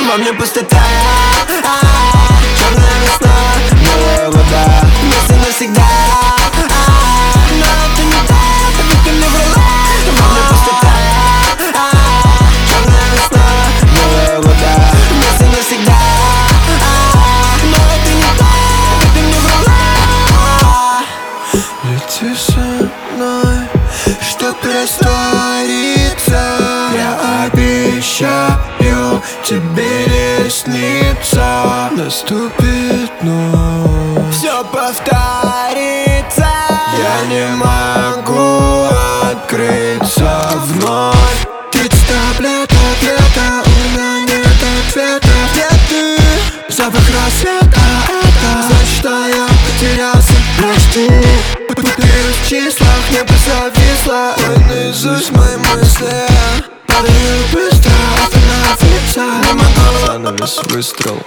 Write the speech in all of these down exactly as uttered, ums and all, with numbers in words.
Во мне пустота, черная весна, белая вода, вместе навсегда. Но это не так, ведь ты мне врала. Во мне пустота, черная весна, белая вода, вместе навсегда. Но это не так, ведь ты мне врала. Лети со мной, чтоб раствориться. Я обещаю, тебе не снится. Наступит ночь, все повторится. Я не могу открыться вновь. Тридцать таблеток лета, у меня нет ответа. Где ты? Запах рассвета, это значит, что я потерялся. Прости, путаюсь в числах, небо зависло. Ой, наизусть мои мысли. Падаю быстро, остановиться не могу. Занавес, выстрел.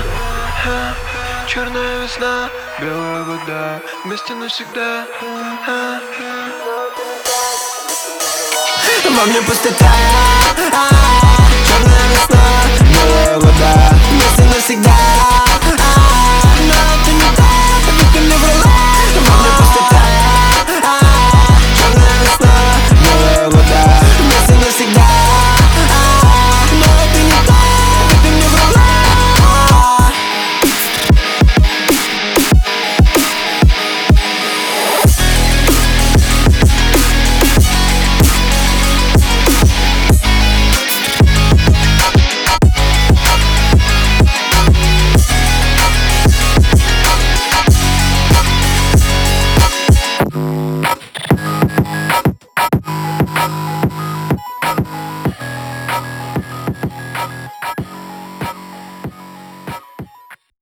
Черная весна, белая вода, вместе навсегда. Во мне пустота, черная весна, белая вода, вместе навсегда.